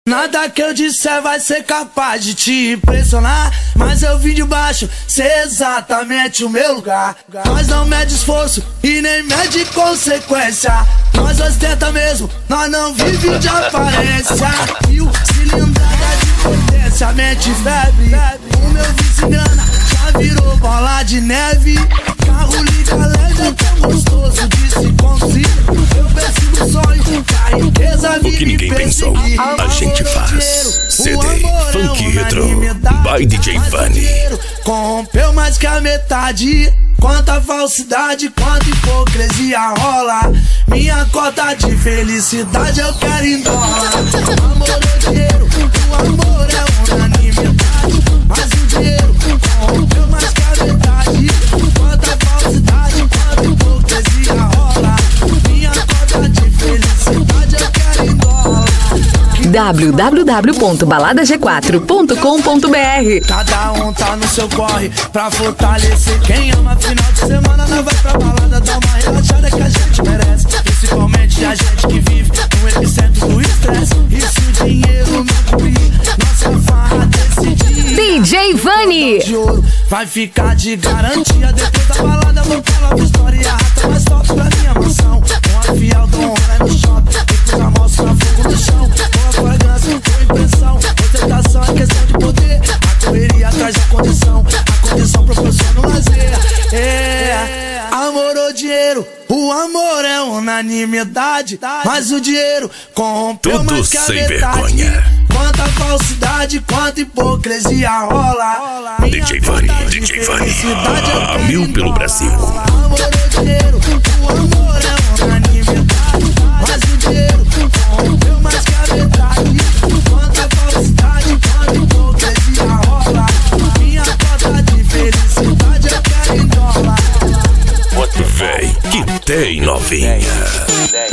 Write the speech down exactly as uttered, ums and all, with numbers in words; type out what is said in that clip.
Nada que eu disser vai ser capaz de te impressionar, mas eu vim de baixo, sei exatamente o meu lugar. Nós não mede esforço e nem mede consequência. Nós ostenta mesmo, nós não vive de aparência. Viu? Cilindrada de potência, mente febre. O meu vício engana, já virou bola de neve. Carro liga leve, é tão gostoso de se conduzir. Eu persigo o sonho, que a riqueza o que ninguém pensou, a gente faz. C D Funk Retro by D J Vani. Corrompeu mais que a metade. Quanta falsidade, quanta hipocrisia rola. Minha cota de felicidade eu quero em dólar. Amor ou dinheiro, o amor é unanimidade. Mas o dinheiro corrompeu mais que a metade. Quanta falsidade, quanta hipocrisia rola. Minha cota de felicidade eu quero em dólar. w w w ponto balada g quatro ponto com ponto b r. Cada um tá no seu corre pra fortalecer quem ama. Final de semana nós vai pra balada, dá uma relaxada que a gente merece. Principalmente a gente que vive no epicentro do estresse. E se o dinheiro não cumprir nossa farra decidir, D J Vani de ouro vai ficar de garantia. Depois da balada vou falar a história e arrasta mais top pra minha mansão. Com a fiel do honra no shopping, depois a mostra fogo no chão. Com a fragrância, com impressão, ostentação é questão de poder. A correria traz a condição, a condição proporciona o lazer. É, amor ou dinheiro, o amor é unanimidade. Mas o dinheiro corrompeu tudo mais que a sem metade. Vergonha. Quanta falsidade, quanta hipocrisia rola. D J Vani, D J Vani, a mil pelo Brasil. Amor ou dinheiro, o amor é unanimidade. Mas o dinheiro corrompeu mais que a metade. Quanta falsidade, quanta hipocrisia rola. Minha cota de felicidade eu quero em dólar. Véi, que tem novinha.